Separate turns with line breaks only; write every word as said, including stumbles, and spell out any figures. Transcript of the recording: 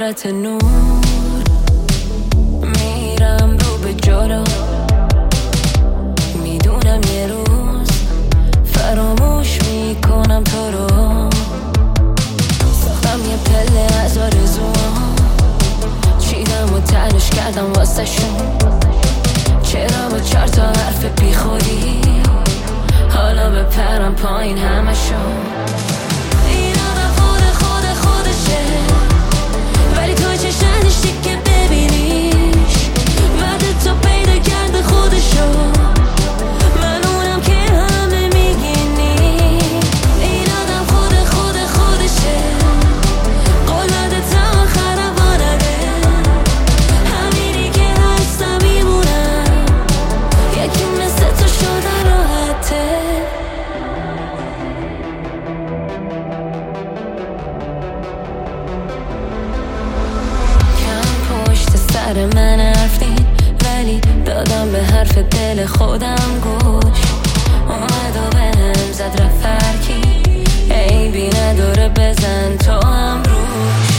صورت نور میرم رو به جلو، میدونم یه روز فراموش میکنم تو رو. ساختم یه پله از آرزوام، چیدم و تنش کردم واسه شون. چرا با چار تا حرف بی خودی حالا بپرم پایین همشون. این آدم خود خود خودشه، ولی تو چشم نداشتی که ببینیش. بعد تو پیدا کرده خودشو، من اونم که همه میگینی. این آدم خود خود خودشه، قول داده تا آخرم وانده. همینی که هستم میمونم، یکی مثل تو شده راحته. سر من حرفین، ولی دادم به حرف دل خودم گوش. اومد و به هم زد رفت فرکی، عیبی نداره بزن تو هم روش.